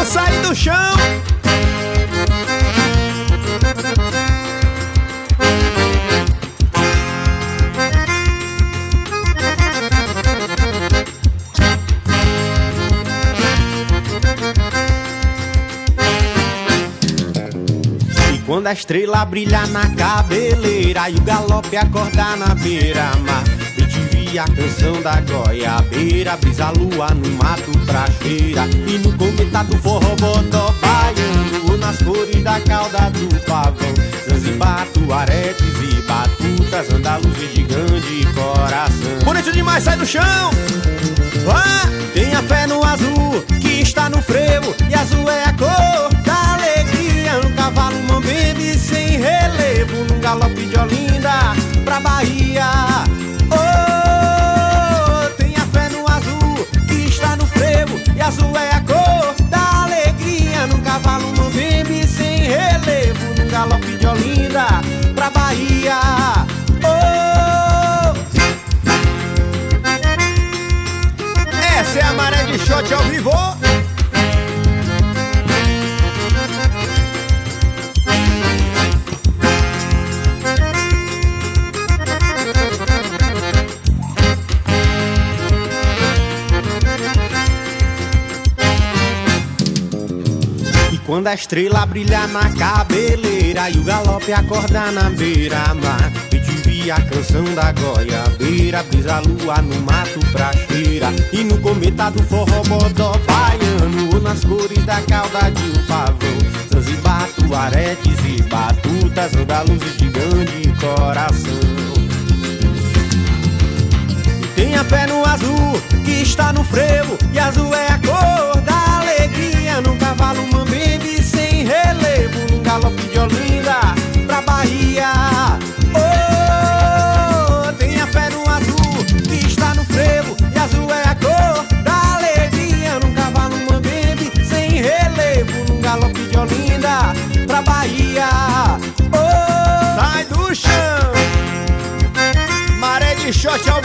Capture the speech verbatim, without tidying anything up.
nego sai do chão. Quando a estrela brilha na cabeleira e o galope acordar na beira-mar, eu te vi a canção da goiabeira, brisa a lua no mato pra cheira, e no comitado do forró bodó baiano, nas cores da cauda do pavão, Zanzibar, tuaretes e batutas, andaluzes de grande coração. Bonito demais, sai do chão! Vá, tenha fé no azul que está no frevo, e azul é a cor da alegria, no cavalo mambembe sem relevo, num galope de Olinda pra Bahia. Oh, tenha fé no azul que está no frevo, e azul é a cor da alegria, num cavalo mambembe sem relevo, num galope de Olinda pra Bahia. Oh, essa é a Maré de Shot ao vivo. Quando a estrela brilha na cabeleira e o galope acordar na beira-mar, eu te vi a canção da goiabeira, brisa a lua no mato pra cheira, e no cometa do forró bodó baiano, ou nas cores da cauda de um pavão, Zanzibar, tuaretes e batutas, andaluzes de grande coração. Tenha fé no azul que está no frevo, e azul é a cor da alegria, num cavalo mambembe sem relevo, num galope de Olinda pra Bahia. Oh, tenha fé no azul que está no frevo, e azul é a cor da alegria, num cavalo mambembe sem relevo, num galope de Olinda pra Bahia. Oh, sai do chão, Maré de Shot ao